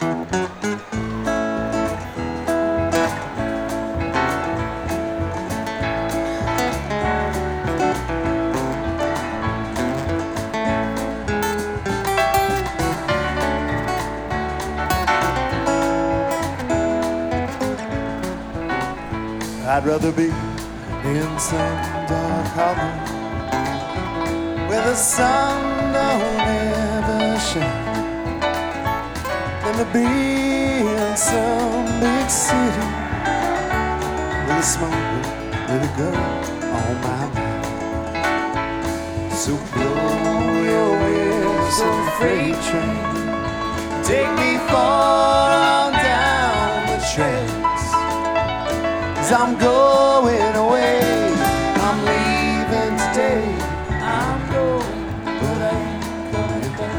I'd rather be in some dark hollow where the sun don't ever shine than to be in some big city with a smoke with a girl on my mind. So blow your whistle, freight train, take me far on down the tracks. 'Cause I'm going away, I'm leaving today. I'm going, but I ain't coming back.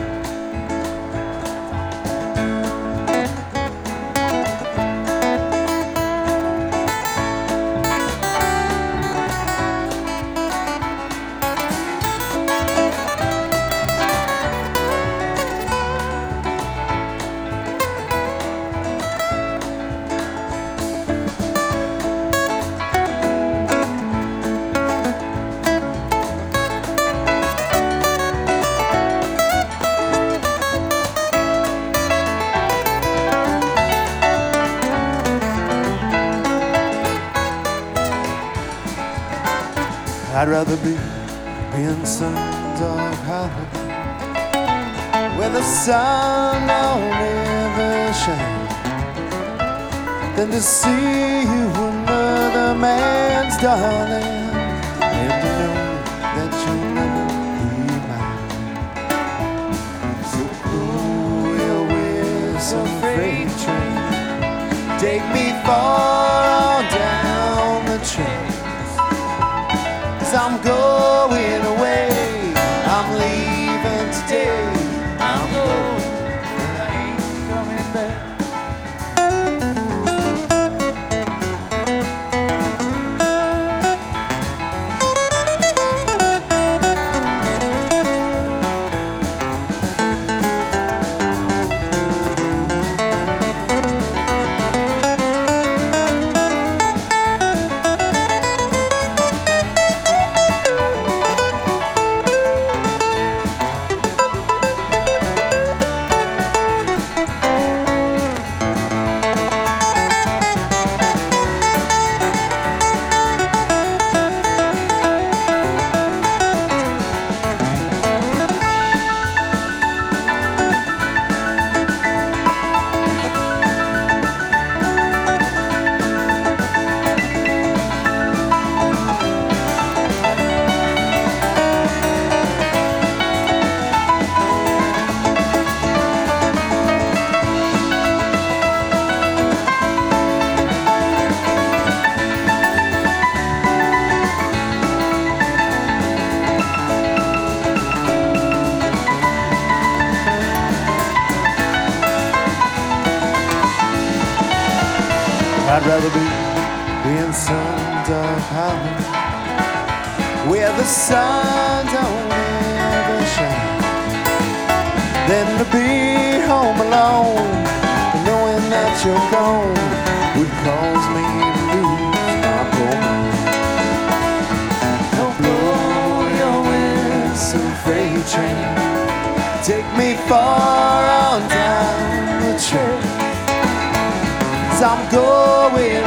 I'd rather be in some dark hollow where the sun don't ever shine than to see you another man's darling and to know that you'll never be mine. So blow your whistle, freight train, take me far on down the track. I'm going away, I'm leaving today. I'm going, but I ain't coming back. I'd rather be in some dark hollow where the sun don't ever shine than to be home alone, knowing that you're gone would cause me to lose my poor mind. Don't blow your whistle, freight train, take me far on down the track. I'm going